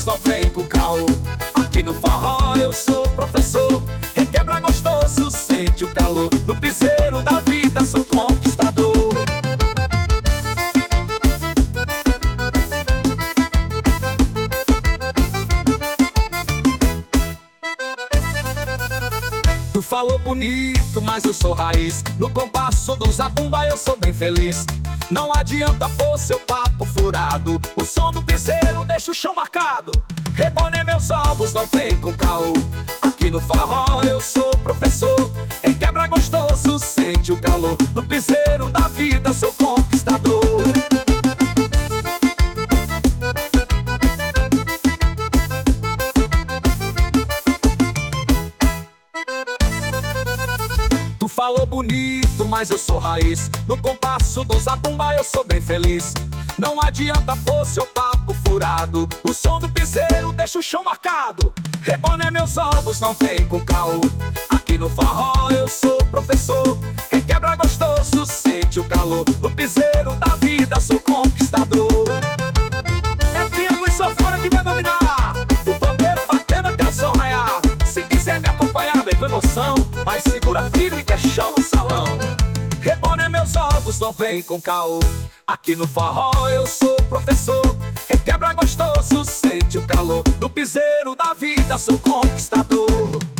ovos, não vem com caô. Aqui no forró eu sou professor. Requebra gostoso, sente o calor. No piseiro da vida sou conquistador. Tu falou bonito, mas eu sou raiz. No compasso do zabumba eu sou bem feliz. Não adianta pôr seu papo furado. O som do piseiro deixa o chão marcado. Rebone meus ovos, não vem com caô. Aqui no forró eu sou professor. Em quebra gostoso, sente o calor. No piseiro da vida sou conquistador. Tu falou bonito, mas eu sou raiz. No compasso do zabumba eu sou bem feliz. Não adianta pôr seu papo furado. O som do piseiro deixa o chão marcado. Rebone meus ovos, não vem com caô. Aqui no forró eu sou professor. Quem quebra gostoso, sente o calor. No piseiro da vida sou conquistador. É triângulo e sanfona que vai dominar. O pandeiro batendo até o sol raiar. Se quiser me acompanhar, vem com emoção. Mas segura firme que é chão no salão. Rebone meus ovos, não vem com caô. Aqui no forró eu sou professor. Requebra gostoso, sente o calor. No piseiro da vida sou conquistador.